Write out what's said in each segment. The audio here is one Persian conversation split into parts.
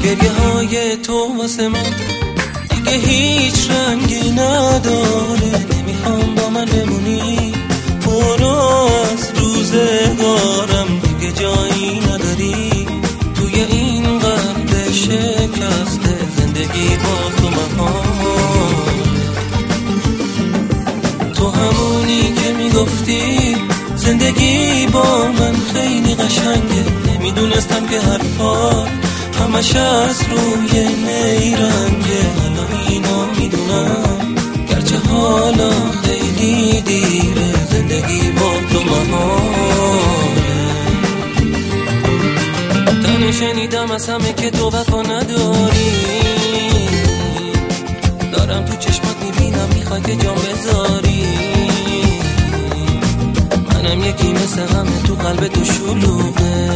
گریه های تو واسه من دیگه هیچ رنگی نداره. نمیخوام با من بمونی، برو از روزگارم، دیگه جایی نداری توی این قلب شکسته. زندگی با تو مهار، تو همونی که میگفتی زندگی با من خیلی قشنگه. نمیدونستم که حرفات همش از روی نیرنگه. حالا اینو میدونم گرچه حالا خیلی دیره، زندگی با تو مهاره. تنه شنیدم از همه که تو وفا نداری، دارم تو چشمات میبینم میخوای که جام بذاری. منم یکی مثل همه تو قلب تو شلوغه.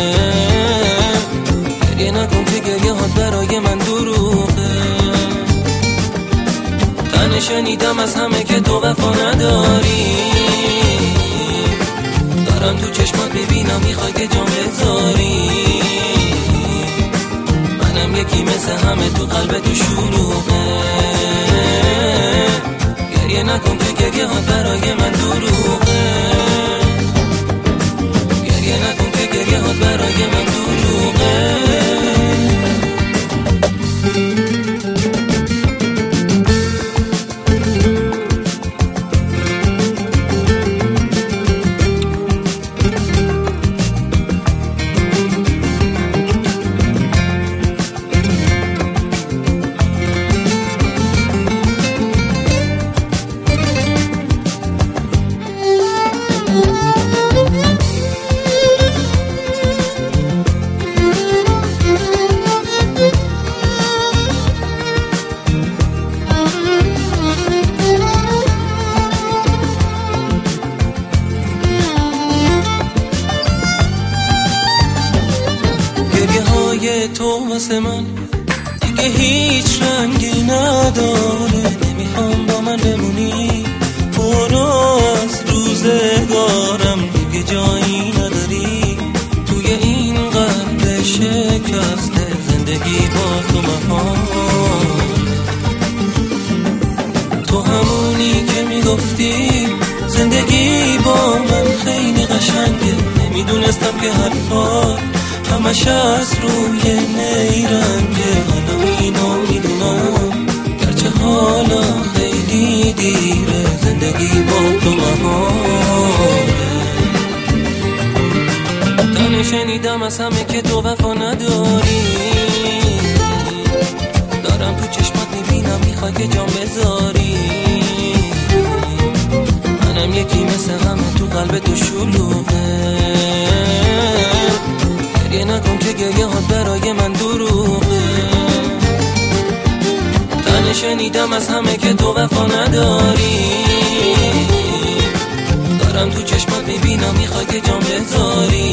گریه نکن که گریه هات برای من دروغه. تنه شنیدم از همه که تو وفا نداری، دارم تو چشمات ببینم میخوای که جام بذاری. منم یکی مثل همه تو قلب تو شلوغه. گریه نکن که گریه هات برای من دروغه. گریه نکن که گریه هات برای من دروغه. تو واسه من دیگه هیچ رنگی نداره. نمیخوام با من بمونی، برو از روزگارم، دیگه جایی نداری توی این قلب شکسته. زندگی با تو مهار، تو همونی که میگفتی زندگی با من خیلی قشنگه. نمیدونستم که حرفات همش از روی نیرنگه. حالا اینو میدونم گرچه حالا خیلی دیره، زندگی با تو مهاره. تنه شنیدم از همه که تو وفا نداری، دارم تو چشمات میبینم میخوای که جام بذاری. منم یکی مثل همه تو قلب تو شلوغه. گریه نکن که گریه هات برای من دروغه. تنه شنیدم از همه که تو وفا نداری، دارم تو چشمات میبینم میخوای که جام بذاری.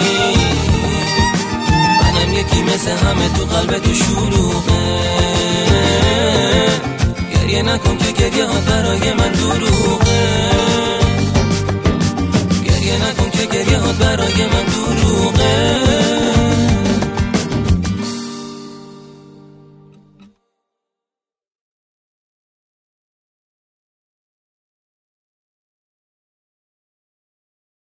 منم یکی مثل همه تو قلب تو شلوغه. گریه نکن که گریه هات برای من دروغه. گریه نکن که گریه هات برای من دروغه.